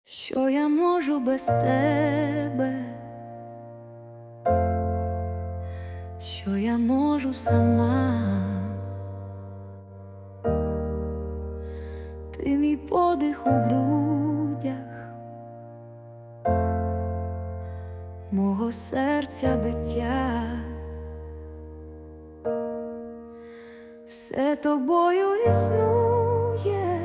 Що я можу без тебе, що я можу сама, ти мій подих у грудях, мого серця биття, все тобою існує,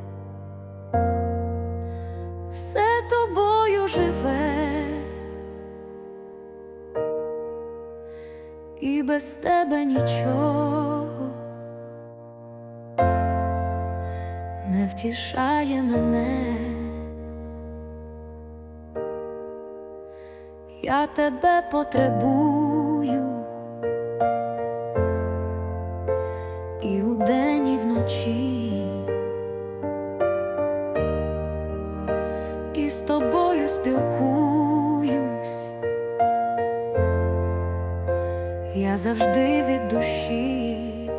все тобою живе, і без тебе нічого не втішає мене. Я тебе потребую і удень, і вночі, і з тобою спілкуюсь я завжди від душі,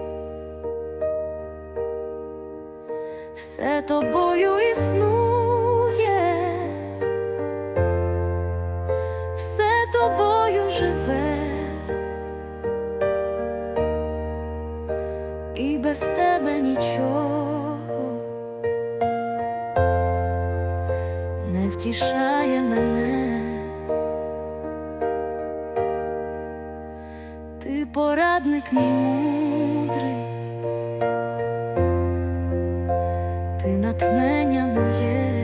все тобою існує, все тобою живе, і без тебе нічого не втішає мене. Ти порадник мій мудрий, ти натхнення моє,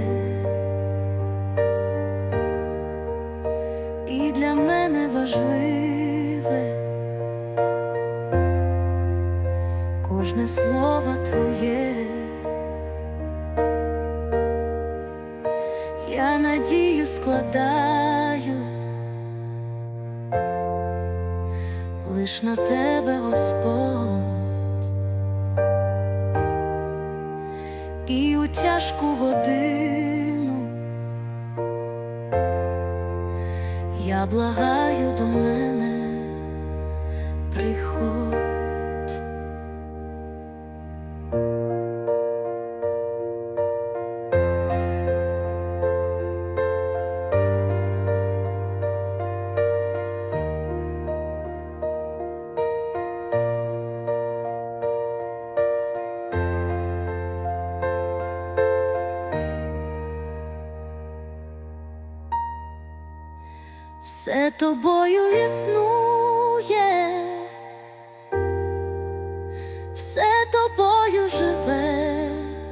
і для мене важливе кожне слово твоє. Я надію складаю лиш на тебе, Господь, і у тяжку годину я благаю, до мене приходь. Все тобою існує, все тобою живе,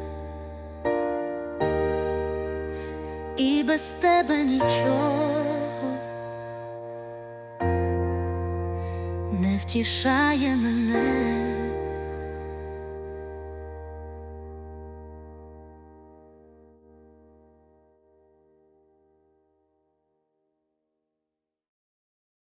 і без тебе нічого не втішає мене.